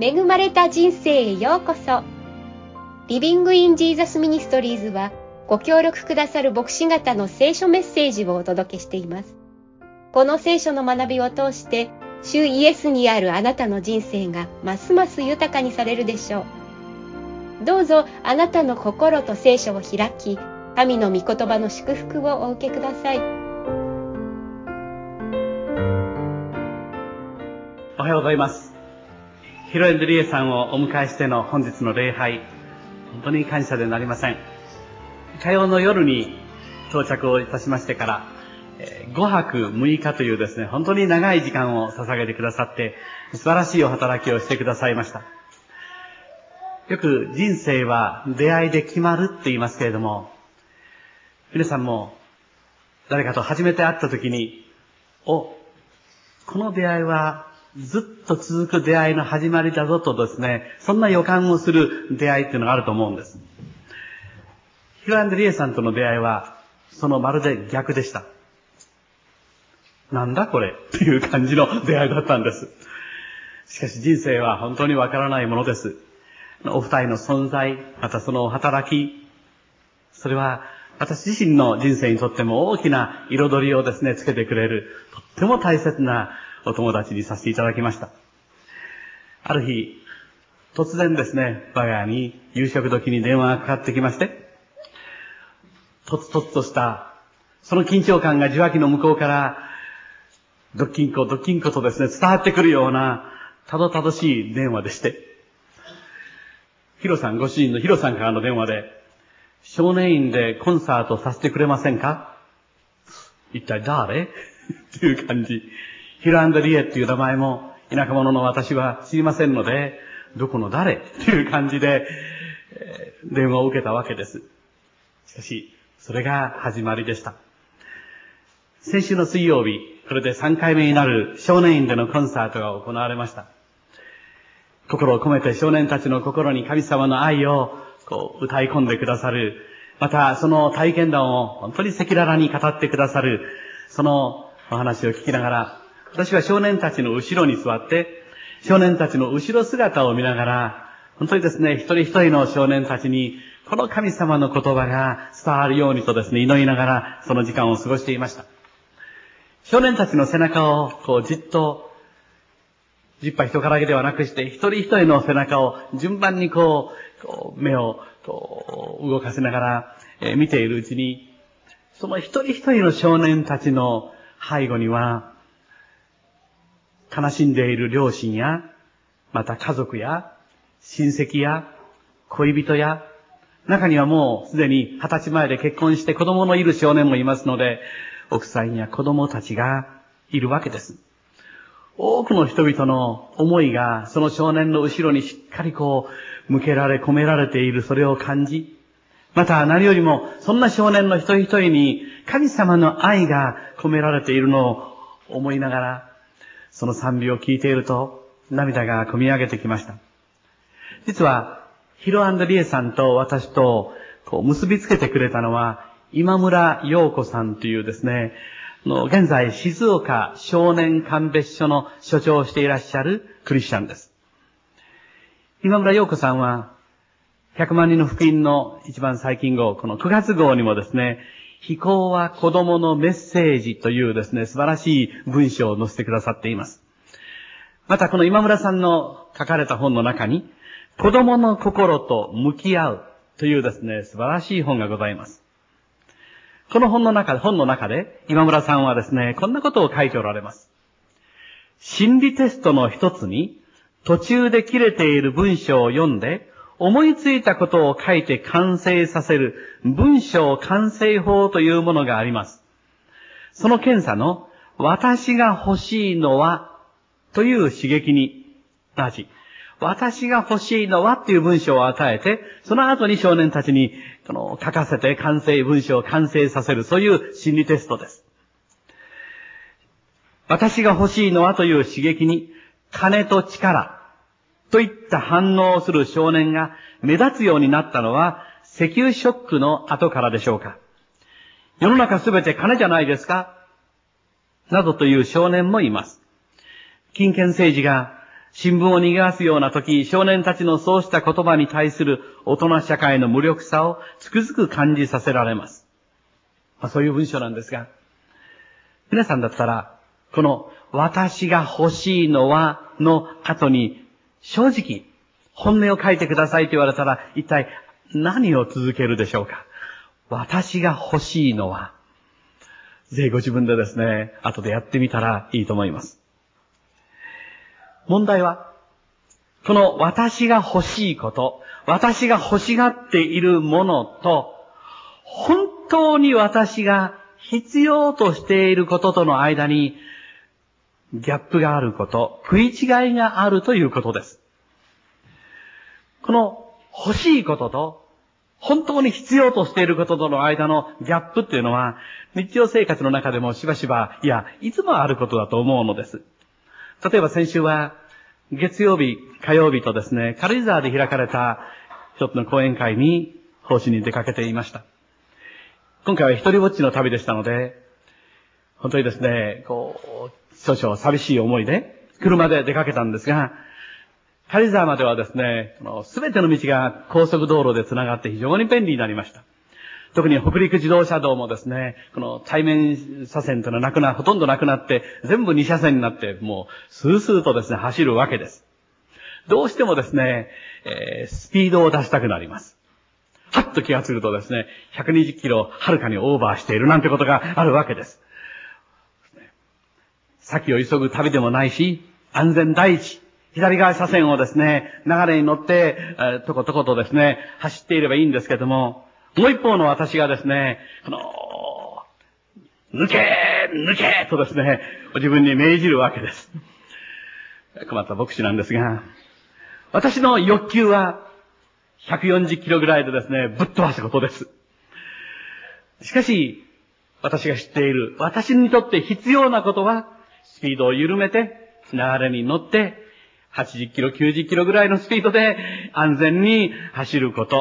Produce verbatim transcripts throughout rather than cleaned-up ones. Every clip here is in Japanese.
恵まれた人生へようこそ。リビングインジーザスミニストリーズはご協力くださる牧師方の聖書メッセージをお届けしています。この聖書の学びを通して主イエスにあるあなたの人生がますます豊かにされるでしょう。どうぞあなたの心と聖書を開き、神の御言葉の祝福をお受けください。 おはようございます。ヒロエンドリエさんをお迎えしての本日の礼拝、本当に感謝でなりません。火曜の夜に到着をいたしましてからごはくむいかというですね、本当に長い時間を捧げてくださって素晴らしいお働きをしてくださいました。よく人生は出会いで決まるって言いますけれども、皆さんも誰かと初めて会った時に、お、この出会いはずっと続く出会いの始まりだぞとですね、そんな予感をする出会いっていうのがあると思うんです。ヒロアンドリエさんとの出会いはそのまるで逆でした。なんだこれっていう感じの出会いだったんです。しかし人生は本当にわからないものです。お二人の存在、またその働き、それは私自身の人生にとっても大きな彩りをですね、つけてくれる、とっても大切なお友達にさせていただきました。ある日、突然ですね、我が家に夕食時に電話がかかってきまして、とつとつとした、その緊張感が受話器の向こうから、ドッキンコ、ドッキンコとですね、伝わってくるような、たどたどしい電話でして、ヒロさん、ご主人のヒロさんからの電話で、少年院でコンサートさせてくれませんか？一体誰？っていう感じ。ヒロアンドリエっていう名前も田舎者の私は知りませんので、どこの誰？っていう感じで、えー、電話を受けたわけです。しかし、それが始まりでした。先週の水曜日、これでさんかいめになる少年院でのコンサートが行われました。心を込めて少年たちの心に神様の愛をこう歌い込んでくださる、またその体験談を本当に赤裸々に語ってくださる、そのお話を聞きながら、私は少年たちの後ろに座って、少年たちの後ろ姿を見ながら、本当にですね、一人一人の少年たちに、この神様の言葉が伝わるようにとですね、祈りながら、その時間を過ごしていました。少年たちの背中を、こう、じっと、じっぱ人からげではなくして、一人一人の背中を順番にこう、こう目をこう動かせながら、えー、見ているうちに、その一人一人の少年たちの背後には、悲しんでいる両親や、また家族や、親戚や、恋人や、中にはもうすでに二十歳前で結婚して子供のいる少年もいますので、奥さんや子供たちがいるわけです。多くの人々の思いがその少年の後ろにしっかりこう向けられ込められている、それを感じ、また何よりもそんな少年の一人一人に神様の愛が込められているのを思いながら、その賛美を聞いていると涙が込み上げてきました。実はヒロアンドリエさんと私とこう結びつけてくれたのは今村陽子さんというですね、の現在静岡少年鑑別所の所長をしていらっしゃるクリスチャンです。今村陽子さんはひゃくまんにんの福音の一番最近号、このくがつ号にもですね、非行は子供のメッセージというですね、素晴らしい文章を載せてくださっています。またこの今村さんの書かれた本の中に、子供の心と向き合うというですね、素晴らしい本がございます。この本の中で、本の中で、今村さんはですね、こんなことを書いておられます。心理テストの一つに、途中で切れている文章を読んで、思いついたことを書いて完成させる文章完成法というものがあります。その検査の、私が欲しいのは、という刺激に、ただし、私が欲しいのはっていう文章を与えて、その後に少年たちにこの書かせて完成文章を完成させる、そういう心理テストです。私が欲しいのはという刺激に、金と力といった反応をする少年が目立つようになったのは、石油ショックの後からでしょうか。世の中すべて金じゃないですかなどという少年もいます。金権政治が新聞を逃がすような時、少年たちのそうした言葉に対する大人社会の無力さをつくづく感じさせられます。まあ、そういう文章なんですが、皆さんだったら、この私が欲しいのはの後に正直本音を書いてくださいと言われたら一体何を続けるでしょうか。私が欲しいのは、ぜひご自分でですね、後でやってみたらいいと思います。問題は、この私が欲しいこと、私が欲しがっているものと、本当に私が必要としていることとの間に、ギャップがあること、食い違いがあるということです。この欲しいことと、本当に必要としていることとの間のギャップっていうのは、日常生活の中でもしばしば、いや、いつもあることだと思うのです。例えば先週は、月曜日、火曜日とですね、軽井沢で開かれた一つの講演会に奉仕に出かけていました。今回は一人ぼっちの旅でしたので、本当にですね、こう、少々寂しい思いで、車で出かけたんですが、軽井沢まではですね、すべての道が高速道路で繋がって非常に便利になりました。特に北陸自動車道もですね、この対面車線というのはなくな、ほとんどなくなって、全部に車線になって、もう、スースーとですね、走るわけです。どうしてもですね、えー、スピードを出したくなります。はっと気がつくとですね、ひゃくにじゅっキロはるかにオーバーしているなんてことがあるわけです。先を急ぐ旅でもないし、安全第一。左側車線をですね、流れに乗って、えー、とことことですね、走っていればいいんですけども、もう一方の私がですね、この、抜け抜けとですね、自分に命じるわけです。困った牧師なんですが、私の欲求はひゃくよんじゅっキロぐらいでですね、ぶっ飛ばすことです。しかし、私が知っている、私にとって必要なことは、スピードを緩めて、流れに乗って、はちじゅっキロ、きゅうじゅっキロぐらいのスピードで安全に走ること。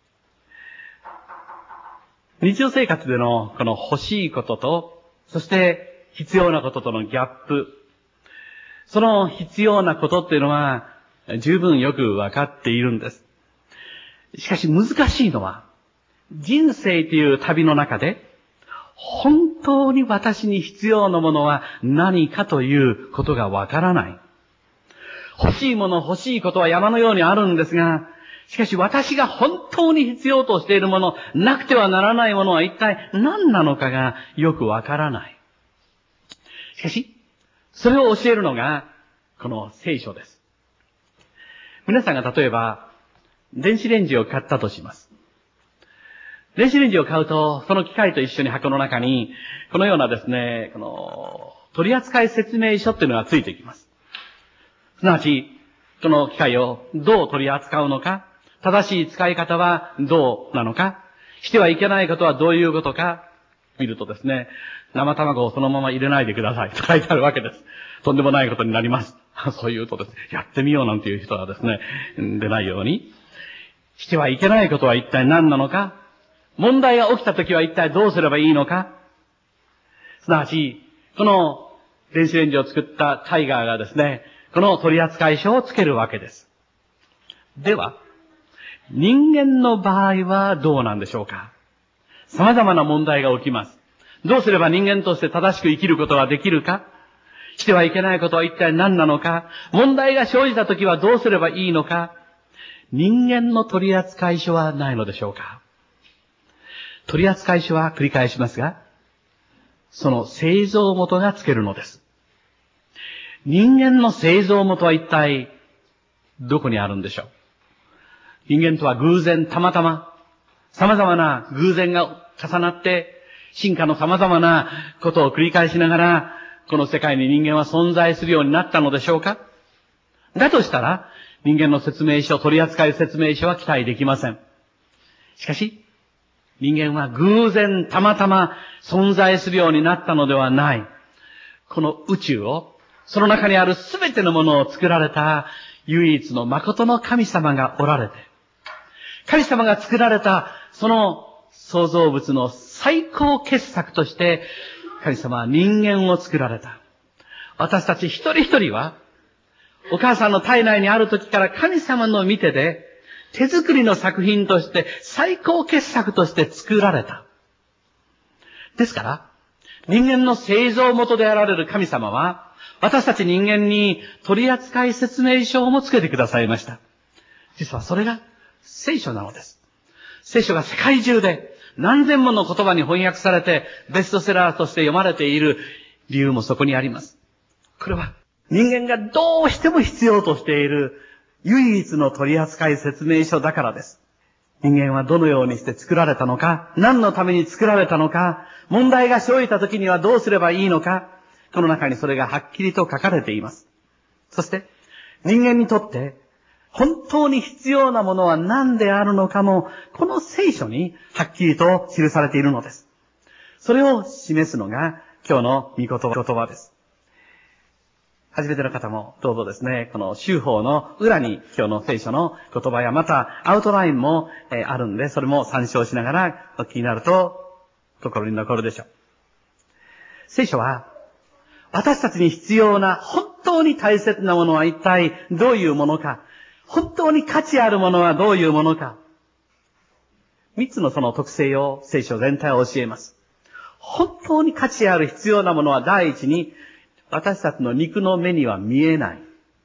日常生活でのこの欲しいことと、そして必要なこととのギャップ。その必要なことっていうのは十分よくわかっているんです。しかし難しいのは、人生という旅の中で、本当に私に必要なものは何かということがわからない。欲しいもの、欲しいことは山のようにあるんですが、しかし私が本当に必要としているもの、なくてはならないものは一体何なのかがよくわからない。しかし、それを教えるのが、この聖書です。皆さんが例えば、電子レンジを買ったとします。電子レンジを買うと、その機械と一緒に箱の中に、このようなですね、この、取扱説明書っていうのがついてきます。すなわち、この機械をどう取り扱うのか、正しい使い方はどうなのか、してはいけないことはどういうことか、見るとですね、生卵をそのまま入れないでくださいと書いてあるわけです。とんでもないことになります。そう言うとですね、やってみようなんていう人はですね、出ないように、してはいけないことは一体何なのか、問題が起きたときは一体どうすればいいのか、すなわち、この電子レンジを作ったタイガーがですね、この取扱書をつけるわけです。では、人間の場合はどうなんでしょうか。様々な問題が起きます。どうすれば人間として正しく生きることができるか、してはいけないことは一体何なのか、問題が生じたときはどうすればいいのか、人間の取扱書はないのでしょうか。取扱書は繰り返しますが、その製造元がつけるのです。人間の製造元は一体どこにあるんでしょう。人間とは偶然たまたま様々な偶然が重なって進化の様々なことを繰り返しながらこの世界に人間は存在するようになったのでしょうか。だとしたら人間の説明書、取り扱い説明書は期待できません。しかし人間は偶然たまたま存在するようになったのではない。この宇宙を、その中にあるすべてのものを作られた唯一の誠の神様がおられて、神様が作られたその創造物の最高傑作として神様は人間を作られた。私たち一人一人はお母さんの体内にある時から神様の見てで、手作りの作品として、最高傑作として作られた。ですから、人間の製造元であられる神様は、私たち人間に取扱説明書もつけてくださいました。実はそれが聖書なのです。聖書が世界中で何千もの言葉に翻訳されてベストセラーとして読まれている理由もそこにあります。これは人間がどうしても必要としている唯一の取扱説明書だからです。人間はどのようにして作られたのか、何のために作られたのか、問題が生じた時にはどうすればいいのか、この中にそれがはっきりと書かれています。そして、人間にとって本当に必要なものは何であるのかも、この聖書にはっきりと記されているのです。それを示すのが今日の御言葉です。初めての方もどうぞですね、この修法の裏に今日の聖書の言葉やまたアウトラインもあるんで、それも参照しながらお聞きになると心に残るでしょう。聖書は私たちに必要な本当に大切なものは一体どういうものか、本当に価値あるものはどういうものか、三つのその特性を聖書全体を教えます。本当に価値ある必要なものは第一に、私たちの肉の目には見えない。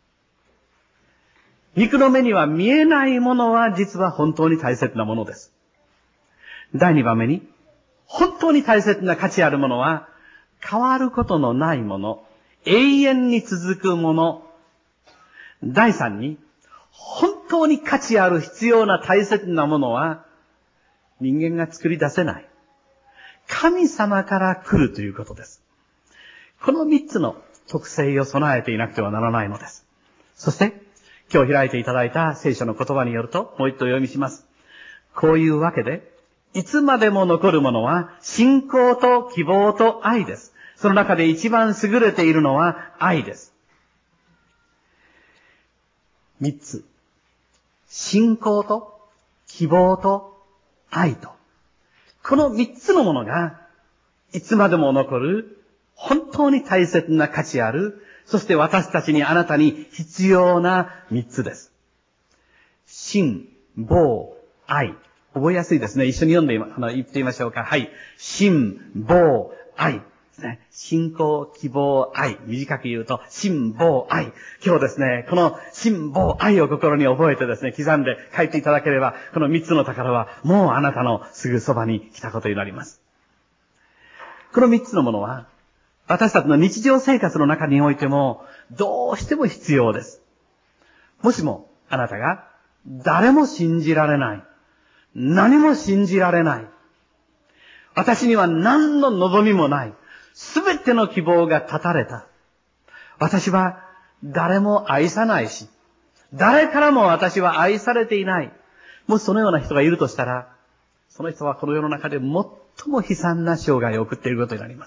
肉の目には見えないものは実は本当に大切なものです。第二番目に、本当に大切な価値あるものは変わることのないもの、永遠に続くもの。第三に、本当に価値ある必要な大切なものは人間が作り出せない。神様から来るということです。この三つの特性を備えていなくてはならないのです。そして、今日開いていただいた聖書の言葉によると、もう一度読みします。こういうわけで、いつまでも残るものは信仰と希望と愛です。その中で一番優れているのは愛です。三つ。信仰と希望と愛と。この三つのものがいつまでも残る本当に大切な価値ある、そして私たちにあなたに必要な三つです。信、望、愛。覚えやすいですね。一緒に読んであの言ってみましょうか。はい。信、望、愛。信仰、希望、愛。短く言うと、信、望、愛。今日ですね、この信、望、愛を心に覚えてですね、刻んで書いていただければ、この三つの宝はもうあなたのすぐそばに来たことになります。この三つのものは、私たちの日常生活の中においても、どうしても必要です。もしも、あなたが、誰も信じられない。何も信じられない。私には何の望みもない。すべての希望が絶たれた。私は誰も愛さないし、誰からも私は愛されていない。もしそのような人がいるとしたら、その人はこの世の中で最も悲惨な生涯を送っていることになります。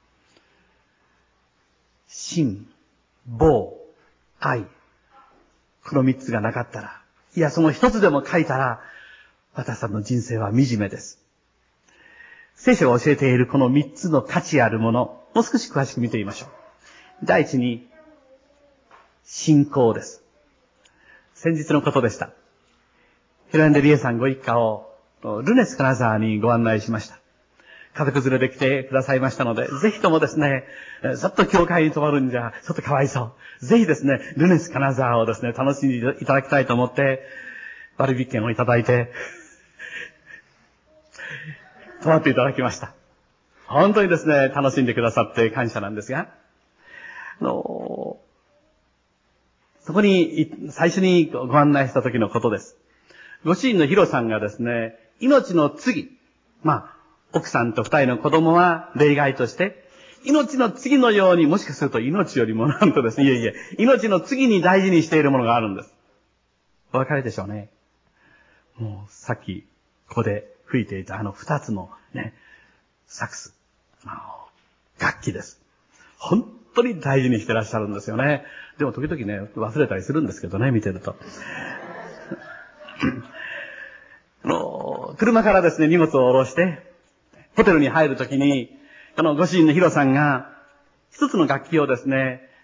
信、望、愛。この三つがなかったら、いやその一つでも書いたら、私たちの人生は惨めです。聖書が教えているこの三つの価値あるもの、もう少し詳しく見てみましょう。第一に、信仰です。先日のことでした。ヒロエンデリエさんご一家をルネス金沢にご案内しました。家族連れで来てくださいましたので、ぜひともですね、ちょっと教会に泊まるんじゃ、ちょっとかわいそう。ぜひですね、ルネス金沢をですね、楽しんでいただきたいと思って、割引券をいただいて、泊まっていただきました。本当にですね、楽しんでくださって感謝なんですが、あの、そこに最初にご案内した時のことです。ご主人のヒロさんがですね、命の次、まあ、奥さんと二人の子供は例外として、命の次のように、もしかすると命よりもなんとですね、いえいえ、命の次に大事にしているものがあるんです。お分かりでしょうね。もう、さっき、ここで吹いていたあの二つのね、サックス、楽器です。本当に大事にしてらっしゃるんですよね。でも時々ね、忘れたりするんですけどね、見てると。あの、車からですね、荷物を下ろして、ホテルに入るときに、このご主人のヒロさんが、一つの楽器をですね、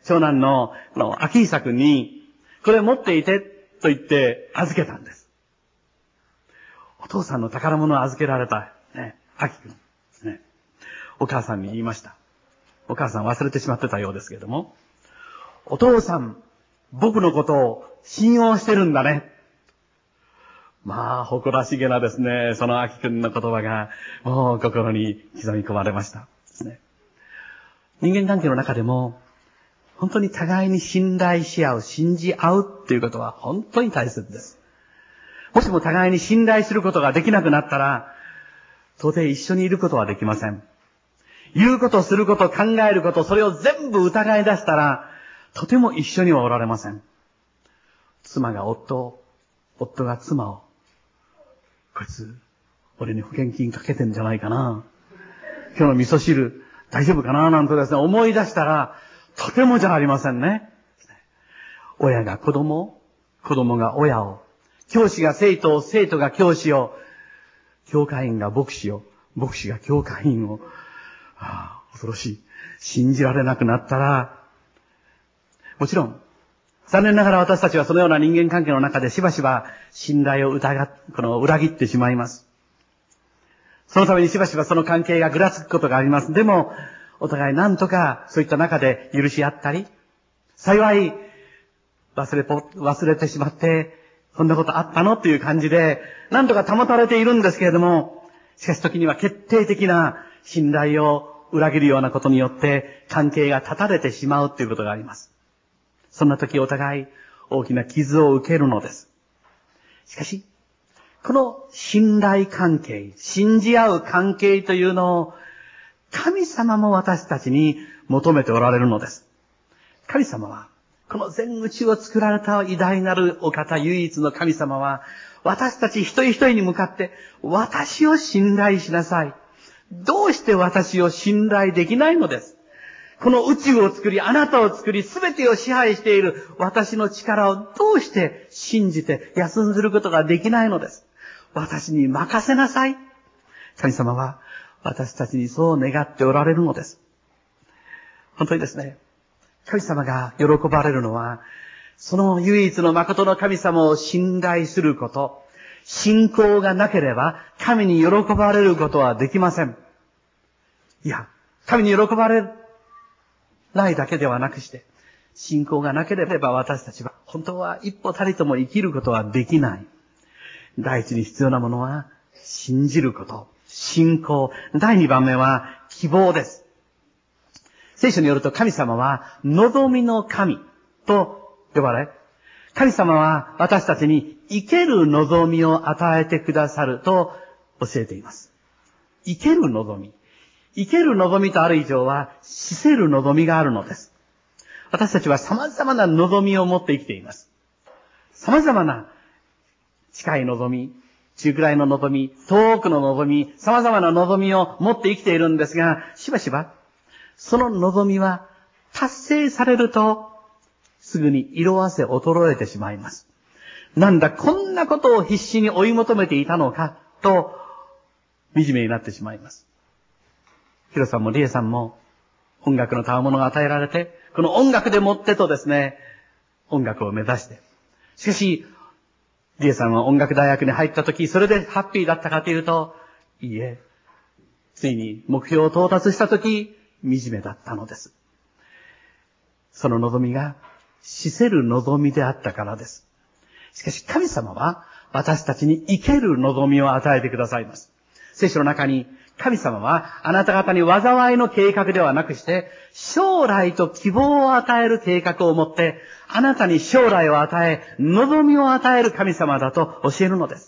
長男の、この、秋久くんに、これ持っていて、と言って預けたんです。お父さんの宝物を預けられた、ね、秋くんですね。お母さんに言いました。お母さん忘れてしまってたようですけれども、お父さん、僕のことを信用してるんだね。まあ、誇らしげなですね、その秋くんの言葉が、もう心に刻み込まれました。ですね。人間関係の中でも、本当に互いに信頼し合う、信じ合うっていうことは本当に大切です。もしも互いに信頼することができなくなったら、到底一緒にいることはできません。言うこと、すること、考えること、それを全部疑い出したら、とても一緒にはおられません。妻が夫を、夫が妻を、こいつ、俺に保険金かけてんじゃないかな。今日の味噌汁、大丈夫かななんてですね、思い出したら、とてもじゃありませんね。親が子供を、子供が親を、教師が生徒を、生徒が教師を、教会員が牧師を、牧師が教会員を、はあ、恐ろしい。信じられなくなったら、もちろん、残念ながら私たちはそのような人間関係の中でしばしば信頼を疑っ、この裏切ってしまいます。そのためにしばしばその関係がぐらつくことがあります。でも、お互い何とかそういった中で許し合ったり、幸い、忘れぽ、忘れてしまって、こんなことあったのっていう感じで、何とか保たれているんですけれども、しかし時には決定的な信頼を裏切るようなことによって関係が断たれてしまうということがあります。そんな時お互い大きな傷を受けるのです。しかし、この信頼関係、信じ合う関係というのを神様も私たちに求めておられるのです。神様は、この全宇宙を作られた偉大なるお方、唯一の神様は、私たち一人一人に向かって、私を信頼しなさい。どうして私を信頼できないのです。この宇宙を作り、あなたを作り、すべてを支配している私の力をどうして信じて休んずることができないのです。私に任せなさい。神様は私たちにそう願っておられるのです。本当にですね、神様が喜ばれるのは、その唯一の誠の神様を信頼すること、信仰がなければ神に喜ばれることはできません。いや、神に喜ばれないだけではなくして、信仰がなければ私たちは本当は一歩たりとも生きることはできない。第一に必要なものは信じること、信仰。第二番目は希望です。聖書によると神様は望みの神と呼ばれ、神様は私たちに生ける望みを与えてくださると教えています。生ける望み。生ける望みとある以上は死せる望みがあるのです。私たちは様々な望みを持って生きています。様々な近い望み、中くらいの望み、遠くの望み、様々な望みを持って生きているんですが、しばしばその望みは達成されるとすぐに色あせ衰えてしまいます。なんだ、こんなことを必死に追い求めていたのかと惨めになってしまいます。ヒロさんもリエさんも音楽の賜物が与えられて、この音楽でもってとですね、音楽を目指して。しかし、リエさんは音楽大学に入ったとき、それでハッピーだったかというと、いいえ、ついに目標を到達したとき、惨めだったのです。その望みが、死せる望みであったからです。しかし神様は、私たちに生ける望みを与えてくださいます。聖書の中に、神様はあなた方に災いの計画ではなくして、将来と希望を与える計画を持って、あなたに将来を与え、望みを与える神様だと教えるのです。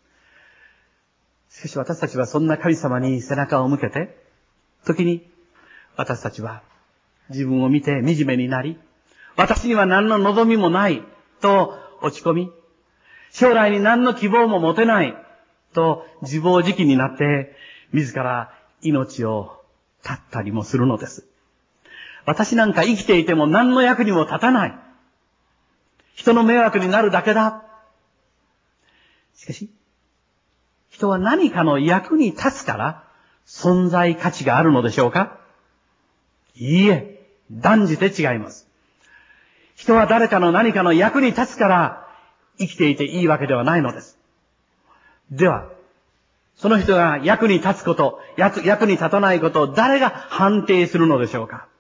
しかし私たちはそんな神様に背中を向けて、時に私たちは自分を見て惨めになり、私には何の望みもないと落ち込み、将来に何の希望も持てないと自暴自棄になって、自ら命を絶ったりもするのです。私なんか生きていても何の役にも立たない。人の迷惑になるだけだ。しかし、人は何かの役に立つから存在価値があるのでしょうか？いいえ、断じて違います。 人は誰かの何かの役に立つから生きていていいわけではないのです。では、その人が役に立つこと、役、役に立たないことを誰が判定するのでしょうか。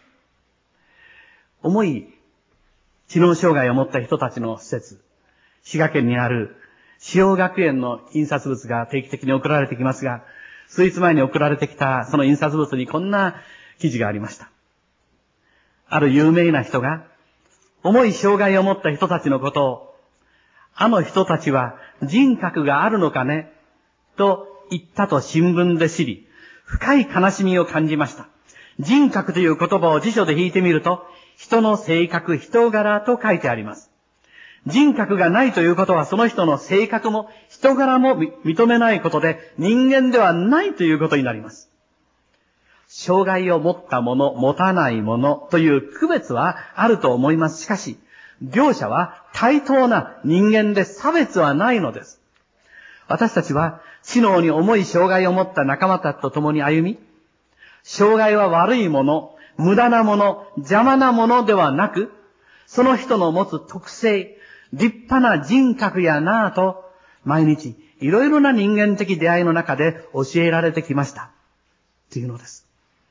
重い知能障害を持った人たちの施設、滋賀県にある志陽学園の印刷物が定期的に送られてきますが、数日前に送られてきたその印刷物にこんな記事がありました。ある有名な人が、重い障害を持った人たちのことを、あの人たちは人格があるのかねと言ったと新聞で知り、深い悲しみを感じました。人格という言葉を辞書で引いてみると、人の性格、人柄と書いてあります。人格がないということは、その人の性格も人柄も認めないことで、人間ではないということになります。障害を持ったもの、持たないものという区別はあると思います。しかし、両者は対等な人間で差別はないのです。私たちは知能に重い障害を持った仲間たちと共に歩み、障害は悪いもの、無駄なもの、邪魔なものではなく、その人の持つ特性、立派な人格やなぁと、毎日いろいろな人間的出会いの中で教えられてきました。というのです。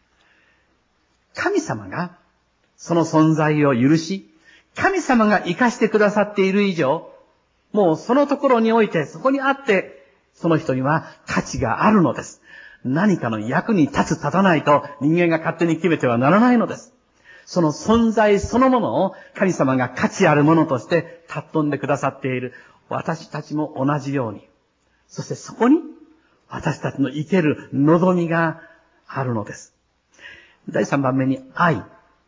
神様がその存在を許し、神様が生かしてくださっている以上、もうそのところにおいて、そこにあって、その人には価値があるのです。何かの役に立つ立たないと人間が勝手に決めてはならないのです。その存在そのものを神様が価値あるものとして尊んでくださっている私たちも同じように。そしてそこに私たちの生ける望みがあるのです。だいさんばんめに愛。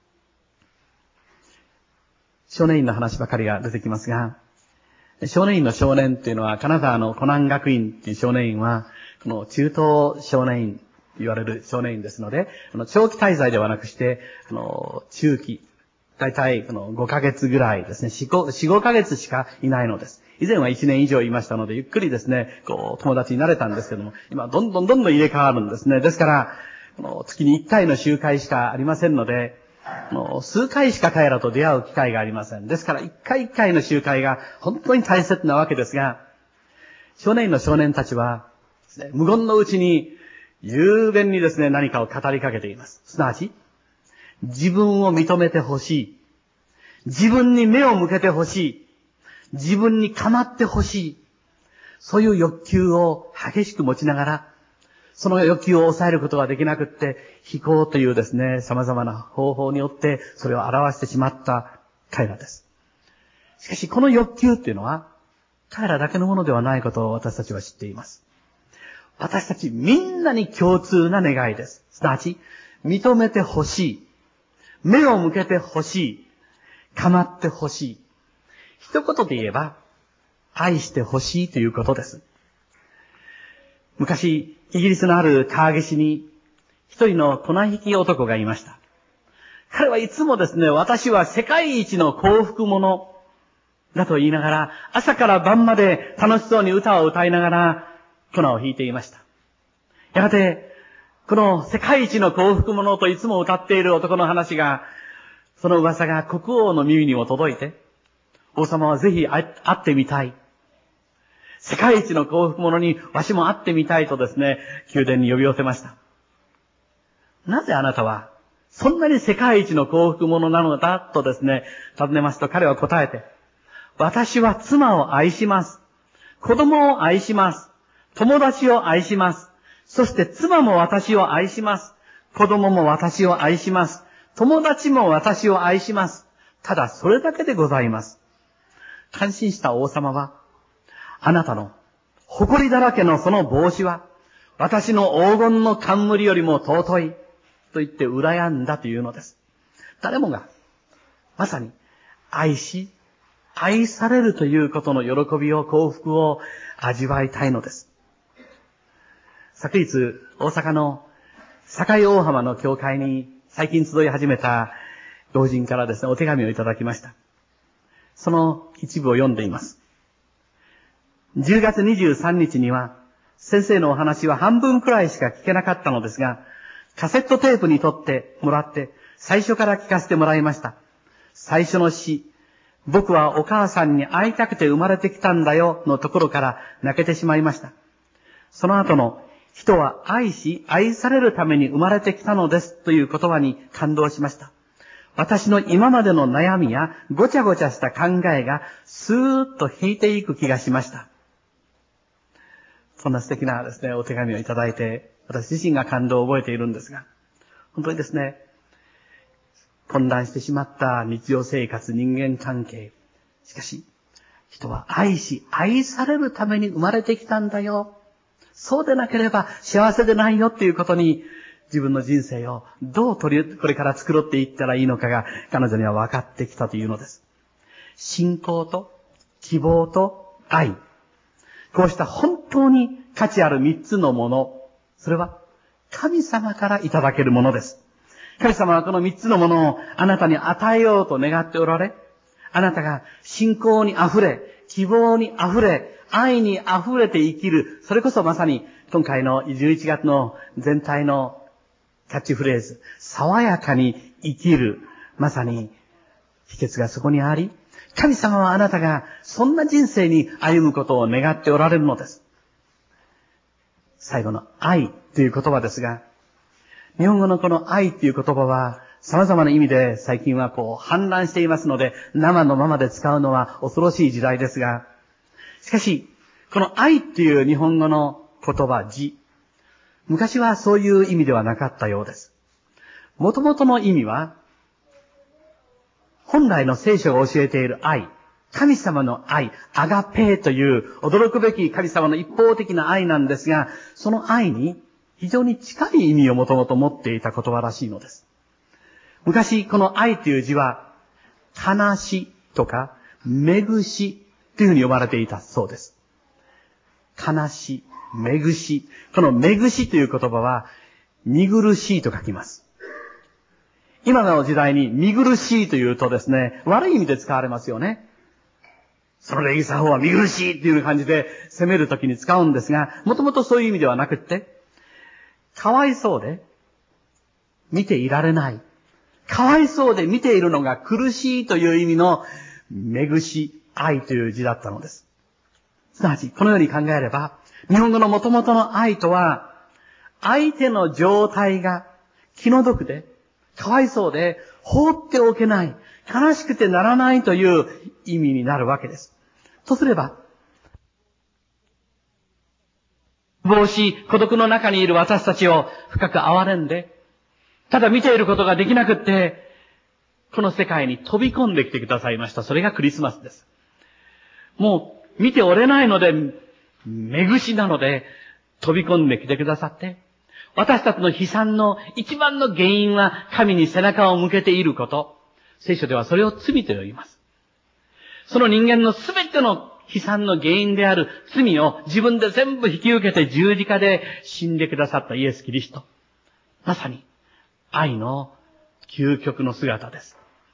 少年院の話ばかりが出てきますが、少年院の少年っていうのは、金沢の湖南学院っていう少年院は、この中東少年院と言われる少年院ですので、長期滞在ではなくして、あの中期、だいたいごかげつぐらいですね、よん、ごかげつしかいないのです。以前はいちねん以上いましたので、ゆっくりですね、こう友達になれたんですけども、今どんどんどんどん入れ替わるんですね。ですから、この月にいっかいの集会しかありませんので、数回しか彼らと出会う機会がありません。ですから一回一回の集会が本当に大切なわけですが、少年院の少年たちは、無言のうちに雄弁にですね、何かを語りかけています。すなわち、自分を認めてほしい。自分に目を向けてほしい。自分に構ってほしい。そういう欲求を激しく持ちながら、その欲求を抑えることができなくって、非行というですね、様々な方法によってそれを表してしまった彼らです。しかしこの欲求っていうのは、彼らだけのものではないことを私たちは知っています。私たちみんなに共通な願いです。すなわち、認めてほしい。目を向けてほしい。構ってほしい。一言で言えば、愛してほしいということです。昔、イギリスのある川岸に一人の粉引き男がいました。彼はいつもですね、私は世界一の幸福者だと言いながら、朝から晩まで楽しそうに歌を歌いながら粉を引いていました。やがて、この世界一の幸福者といつも歌っている男の話が、その噂が国王の耳にも届いて、王様はぜひ会ってみたい。世界一の幸福者にわしも会ってみたいとですね、宮殿に呼び寄せました。なぜあなたはそんなに世界一の幸福者なのだとですね、尋ねますと彼は答えて、私は妻を愛します。子供を愛します。友達を愛します。そして妻も私を愛します。子供も私を愛します。友達も私を愛します。ただそれだけでございます。感心した王様は、あなたの誇りだらけのその帽子は、私の黄金の冠よりも尊いと言って羨んだというのです。誰もが、まさに愛し、愛されるということの喜びを、幸福を味わいたいのです。昨日、大阪の堺大浜の教会に最近集い始めた老人からですね、お手紙をいただきました。その一部を読んでいます。じゅうがつにじゅうさんにちには、先生のお話は半分くらいしか聞けなかったのですが、カセットテープに取ってもらって、最初から聞かせてもらいました。 最初の詩、僕はお母さんに会いたくて生まれてきたんだよのところから泣けてしまいました。その後の、人は愛し、愛されるために生まれてきたのですという言葉に感動しました。私の今までの悩みやごちゃごちゃした考えがスーッと引いていく気がしました。そんな素敵なですね、お手紙をいただいて、私自身が感動を覚えているんですが、本当にですね、混乱してしまった日常生活、人間関係。しかし、人は愛し、愛されるために生まれてきたんだよ。そうでなければ幸せでないよっていうことに、自分の人生をどう取り、これから作っていったらいいのかが彼女には分かってきたというのです。信仰と希望と愛。こうした本当に価値ある三つのもの。それは神様からいただけるものです。神様はこの三つのものをあなたに与えようと願っておられ、あなたが信仰に溢れ、希望に溢れ、愛に溢れて生きる。それこそまさに今回のじゅういちがつの全体のキャッチフレーズ、爽やかに生きる。まさに秘訣がそこにあり、神様はあなたがそんな人生に歩むことを願っておられるのです。最後の愛という言葉ですが、日本語のこの愛という言葉は様々な意味で最近はこう氾濫していますので、生のままで使うのは恐ろしい時代ですが、しかし、この愛っていう日本語の言葉、字、昔はそういう意味ではなかったようです。もともとの意味は、本来の聖書が教えている愛、神様の愛、アガペーという驚くべき神様の一方的な愛なんですが、その愛に非常に近い意味をもともと持っていた言葉らしいのです。昔、この愛という字は、悲しとか、めぐしというふうに呼ばれていたそうです。悲し、めぐし。このめぐしという言葉は、見苦しいと書きます。今の時代に見苦しいというとですね、悪い意味で使われますよね。その礼儀作法は見苦しいっていう感じで責めるときに使うんですが、もともとそういう意味ではなくって、かわいそうで、見ていられない。かわいそうで見ているのが苦しいという意味の、めぐし、愛という字だったのです。すなわち、このように考えれば、日本語の元々の愛とは、相手の状態が気の毒で、かわいそうで、放っておけない、悲しくてならないという意味になるわけです。とすれば、乏しい孤独の中にいる私たちを深く憐れんで、ただ見ていることができなくって、この世界に飛び込んできてくださいました。それがクリスマスです。もう見ておれないので、目ぐなので飛び込んできてくださって、私たちの悲惨の一番の原因は神に背中を向けていること。聖書ではそれを罪と呼びます。その人間のすべての悲惨の原因である罪を自分で全部引き受けて十字架で死んでくださったイエス・キリスト。まさに愛の究極の姿です。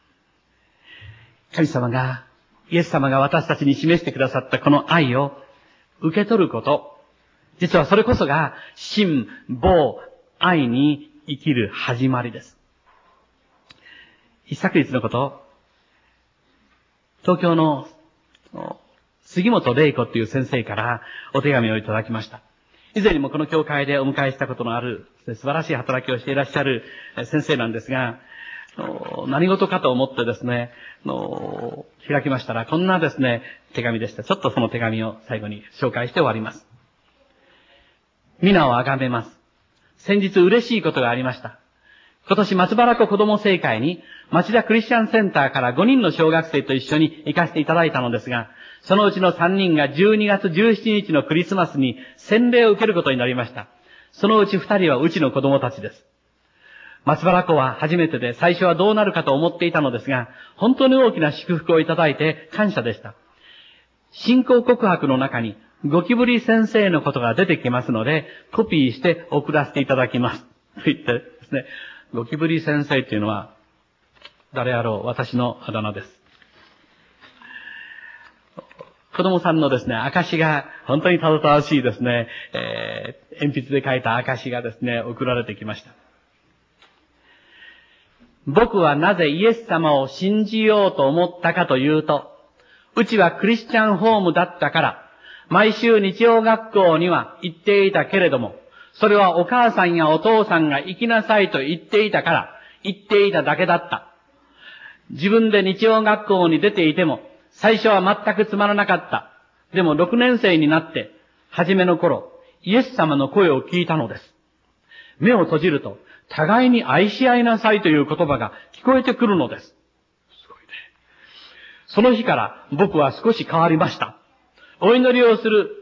神様が、イエス様が私たちに示してくださったこの愛を受け取ること。実はそれこそが真母愛に生きる始まりです。一昨日のこと、東京の杉本玲子という先生からお手紙をいただきました。以前にもこの教会でお迎えしたことのある素晴らしい働きをしていらっしゃる先生なんですが、何事かと思ってですね、開きましたらこんなですね、手紙でした。ちょっとその手紙を最後に紹介して終わります。皆をあがめます。先日嬉しいことがありました。今年松原湖子ども聖会に町田クリスチャンセンターからごにんの小学生と一緒に行かせていただいたのですが、そのうちのさんにんがじゅうにがつじゅうしちにちのクリスマスに洗礼を受けることになりました。そのうちふたりはうちの子供たちです。松原湖は初めてで最初はどうなるかと思っていたのですが、本当に大きな祝福をいただいて感謝でした。信仰告白の中にゴキブリ先生のことが出てきますので、コピーして送らせていただきます。と言ってですね、ゴキブリ先生というのは誰あろう、私のあだ名です。子供さんのですね、証が本当にたどたどしいですね、えー、鉛筆で書いた証がですね、送られてきました。 僕はなぜイエス様を信じようと思ったかというと、うちはクリスチャンホームだったから、毎週日曜学校には行っていたけれども、それはお母さんやお父さんが行きなさいと言っていたから、行っていただけだった。自分で日曜学校に出ていても、最初は全くつまらなかった。でもろくねん生になって、初めの頃、イエス様の声を聞いたのです。目を閉じると、互いに愛し合いなさいという言葉が聞こえてくるのです。すごいね。その日から僕は少し変わりました。お祈りをする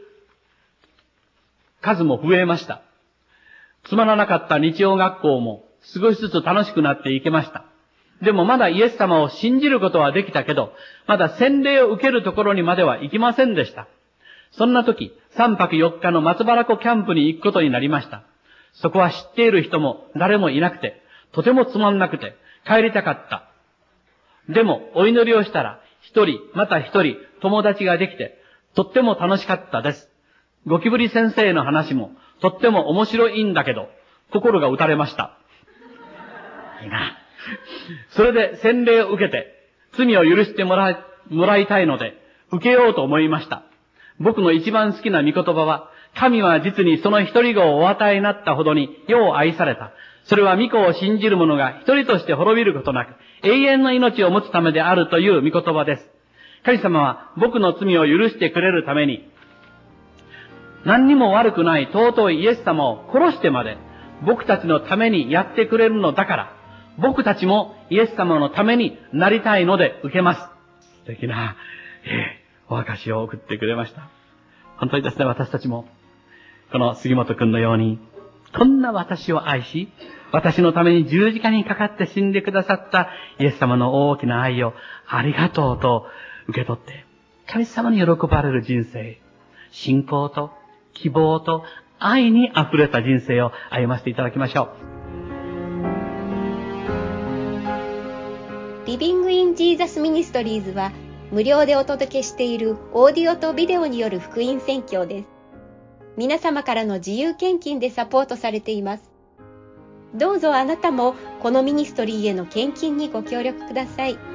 数も増えました。つまらなかった日曜学校も少しずつ楽しくなっていけました。でもまだイエス様を信じることはできたけど、まだ洗礼を受けるところにまでは行きませんでした。そんな時、さんぱくよっかの松原湖キャンプに行くことになりました。そこは知っている人も誰もいなくて、とてもつまんなくて、帰りたかった。でも、お祈りをしたら、一人、また一人、友達ができて、とっても楽しかったです。ゴキブリ先生の話も、とっても面白いんだけど、心が打たれました。いいな。それで洗礼を受けて、罪を許してもらい、もらいたいので、受けようと思いました。僕の一番好きな御言葉は、神は実にその一人子をお与えになったほどに、よう愛された。それは御子を信じる者が一人として滅びることなく、永遠の命を持つためであるという御言葉です。神様は僕の罪を許してくれるために、何にも悪くない尊いイエス様を殺してまで、僕たちのためにやってくれるのだから、僕たちもイエス様のためになりたいので受けます。素敵な、ええ、お証を送ってくれました。本当にですね、私たちも、この杉本くんのように、こんな私を愛し、私のために十字架にかかって死んでくださったイエス様の大きな愛をありがとうと受け取って、神様に喜ばれる人生、信仰と希望と愛に溢れた人生を歩ませていただきましょう。リビングインジーザスミニストリーズは無料でお届けしているオーディオとビデオによる福音宣教です。皆様からの自由献金でサポートされています。どうぞあなたもこのミニストリーへの献金にご協力ください。